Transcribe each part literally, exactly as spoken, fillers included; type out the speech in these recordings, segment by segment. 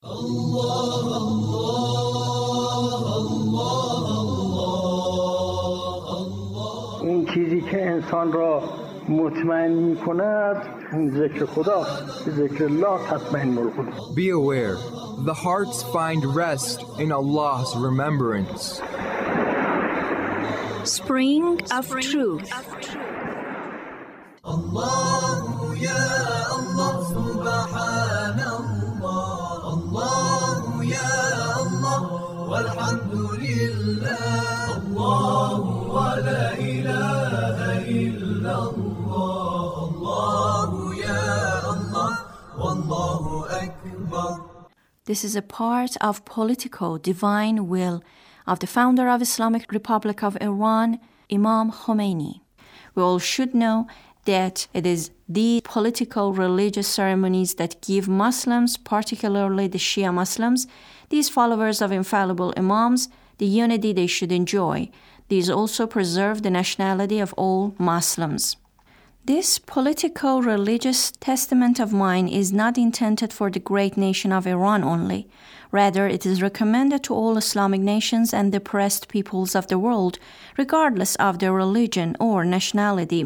اون چیزی که انسان را مطمئن می‌کند ذکر خدا، ذکر الله تطمئن القلوب. Be aware, the hearts find rest in Allah's remembrance. Spring of Truth. Allah ya Allah subhanallah, Allah ya Allah walhamdulillah, Allah wa la ilaha illallah, Allah ya Allah wallahu akbar. This is a part of political divine will of the founder of Islamic Republic of Iran, Imam Khomeini. We all should know that it is the political religious ceremonies that give Muslims, particularly the Shia Muslims, these followers of infallible Imams, the unity they should enjoy. These also preserve the nationality of all Muslims. This political religious testament of mine is not intended for the great nation of Iran only. Rather, it is recommended to all Islamic nations and the oppressed peoples of the world, regardless of their religion or nationality.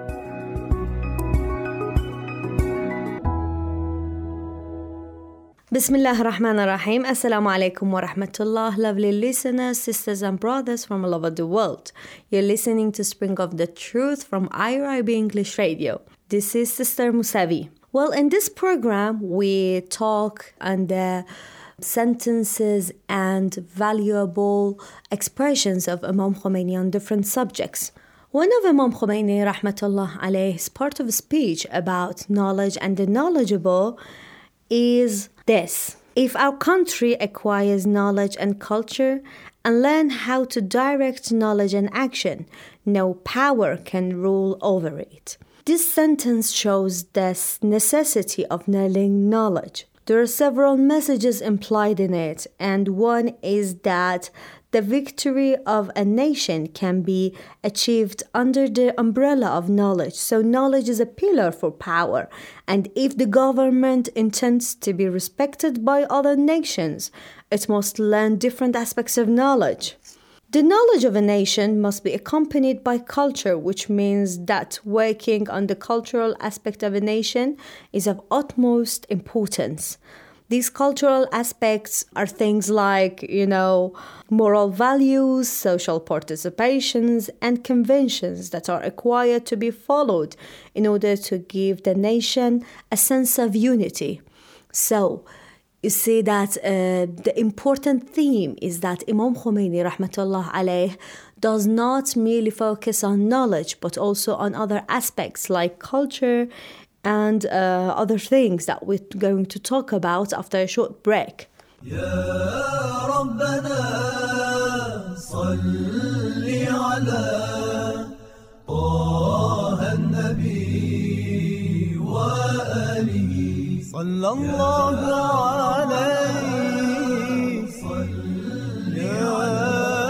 Bismillah ar-Rahman ar-Rahim. Assalamu alaikum wa rahmatullah. Lovely listeners, sisters and brothers from all over the world. You're listening to Spring of the Truth from I R I B English Radio. This is Sister Musavi. Well, in this program, we talk on the sentences and valuable expressions of Imam Khomeini on different subjects. One of Imam Khomeini, rahmatullah alayh's part of a speech about knowledge and the knowledgeable is this: if our country acquires knowledge and culture and learn how to direct knowledge and action, no power can rule over it. This sentence shows the necessity of knowing knowledge. There are several messages implied in it, and one is that the victory of a nation can be achieved under the umbrella of knowledge. So knowledge is a pillar for power, and if the government intends to be respected by other nations, it must learn different aspects of knowledge. The knowledge of a nation must be accompanied by culture, which means that working on the cultural aspect of a nation is of utmost importance. These cultural aspects are things like, you know, moral values, social participations, and conventions that are required to be followed in order to give the nation a sense of unity. So, you see that uh, the important theme is that Imam Khomeini, rahmatullah alayh, does not merely focus on knowledge, but also on other aspects like culture and uh, other things that we're going to talk about after a short break. يا ربنا صل على طه النبي وآله صلى الله عليه صل على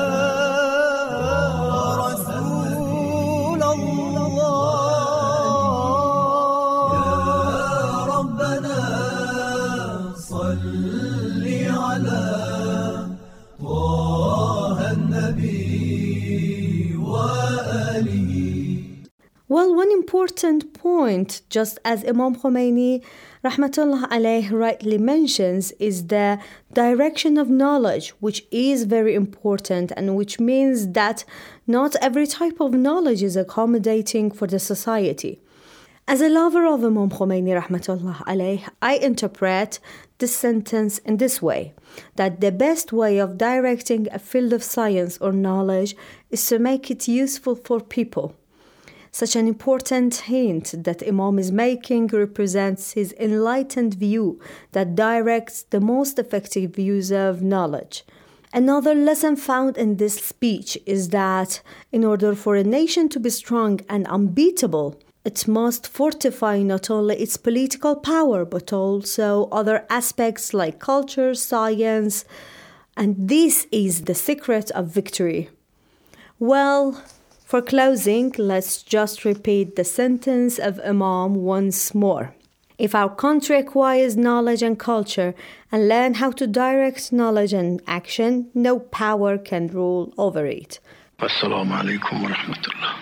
Well, one important point, just as Imam Khomeini, rahmatullah alayh, rightly mentions, is the direction of knowledge, which is very important and which means that not every type of knowledge is accommodating for the society. As a lover of Imam Khomeini, rahmatullah alayh, I interpret this sentence in this way, that the best way of directing a field of science or knowledge is to make it useful for people. Such an important hint that Imam is making represents his enlightened view that directs the most effective use of knowledge. Another lesson found in this speech is that in order for a nation to be strong and unbeatable, it must fortify not only its political power, but also other aspects like culture, science, and this is the secret of victory. Well, for closing, let's just repeat the sentence of Imam once more. If our country acquires knowledge and culture and learn how to direct knowledge and action, no power can rule over it. Assalamu alaikum wa rahmatullah.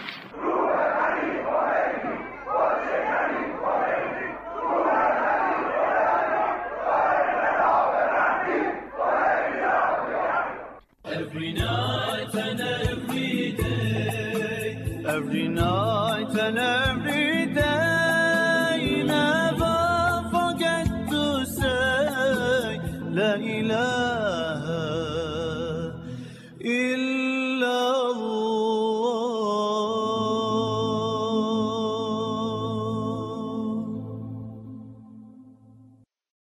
Every night and every day, every night and every day.